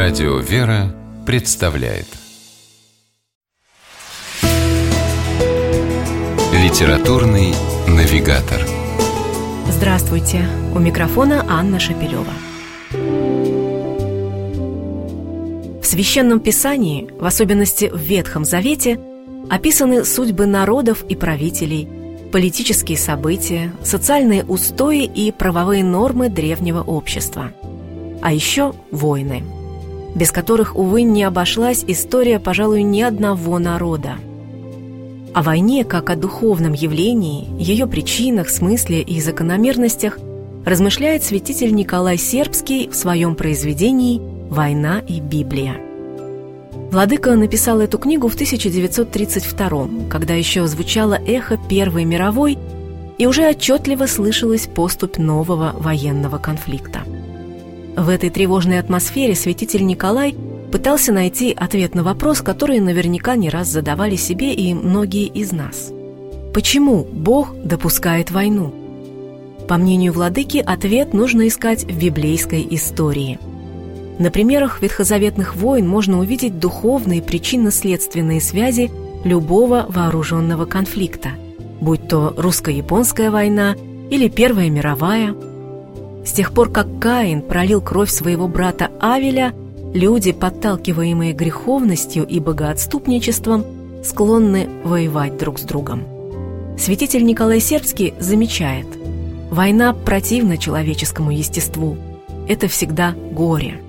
Радио «Вера» представляет Литературный навигатор. Здравствуйте! У микрофона Анна Шапилева. В Священном Писании, в особенности в Ветхом Завете, описаны судьбы народов и правителей, политические события, социальные устои и правовые нормы древнего общества. А еще войны, без которых, увы, не обошлась история, пожалуй, ни одного народа. О войне как о духовном явлении, ее причинах, смысле и закономерностях размышляет святитель Николай Сербский в своем произведении «Война и Библия». Владыка написал эту книгу в 1932-м, когда еще звучало эхо Первой мировой и уже отчетливо слышалась поступь нового военного конфликта. В этой тревожной атмосфере святитель Николай пытался найти ответ на вопрос, который наверняка не раз задавали себе и многие из нас. Почему Бог допускает войну? По мнению владыки, ответ нужно искать в библейской истории. На примерах ветхозаветных войн можно увидеть духовные причинно-следственные связи любого вооруженного конфликта, будь то русско-японская война или Первая мировая. С тех пор, как Каин пролил кровь своего брата Авеля, люди, подталкиваемые греховностью и богоотступничеством, склонны воевать друг с другом. Святитель Николай Сербский замечает: война противна человеческому естеству. Это всегда горе.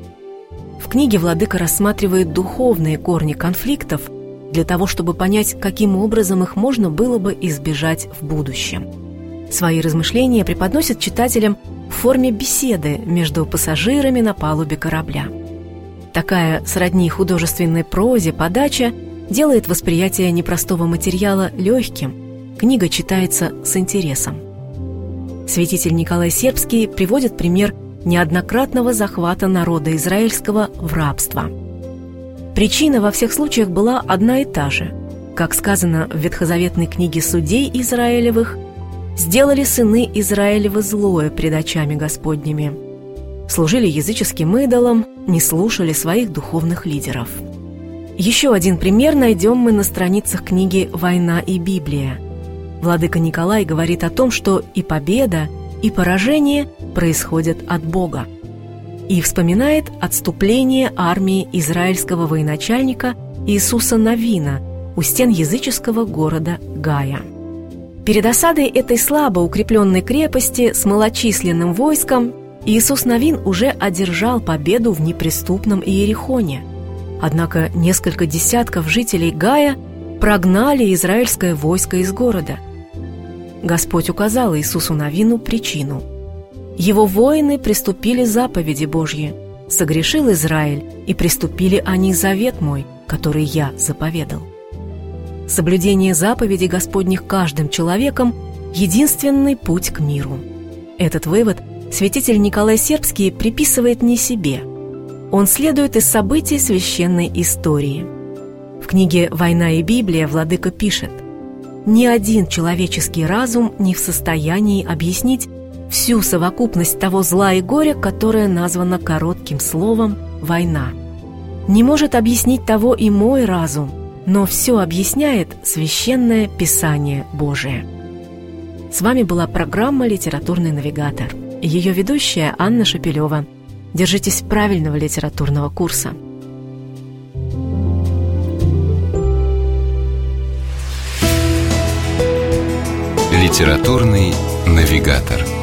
В книге владыка рассматривает духовные корни конфликтов для того, чтобы понять, каким образом их можно было бы избежать в будущем. Свои размышления преподносит читателям в форме беседы между пассажирами на палубе корабля. Такая сродни художественной прозе подача делает восприятие непростого материала легким, книга читается с интересом. Святитель Николай Сербский приводит пример неоднократного захвата народа израильского в рабство. Причина во всех случаях была одна и та же. Как сказано в ветхозаветной книге Судей Израилевых: «Сделали сыны Израилевы злое пред очами Господними, служили языческим идолам, не слушали своих духовных лидеров». Еще один пример найдем мы на страницах книги «Война и Библия». Владыка Николай говорит о том, что и победа, и поражение происходят от Бога. И вспоминает отступление армии израильского военачальника Иисуса Навина у стен языческого города Гая. Перед осадой этой слабо укрепленной крепости с малочисленным войском Иисус Навин уже одержал победу в неприступном Иерихоне. Однако несколько десятков жителей Гая прогнали израильское войско из города. Господь указал Иисусу Навину причину. Его воины приступили заповеди Божьи. Согрешил Израиль, и приступили они завет мой, который я заповедал. Соблюдение заповедей Господних каждым человеком – единственный путь к миру. Этот вывод святитель Николай Сербский приписывает не себе. Он следует из событий священной истории. В книге «Война и Библия» владыка пишет: «Ни один человеческий разум не в состоянии объяснить всю совокупность того зла и горя, которое названо коротким словом «война». Не может объяснить того и мой разум, но все объясняет Священное Писание Божие». С вами была программа «Литературный навигатор». Ее ведущая Анна Шапилева. Держитесь правильного литературного курса. Литературный навигатор.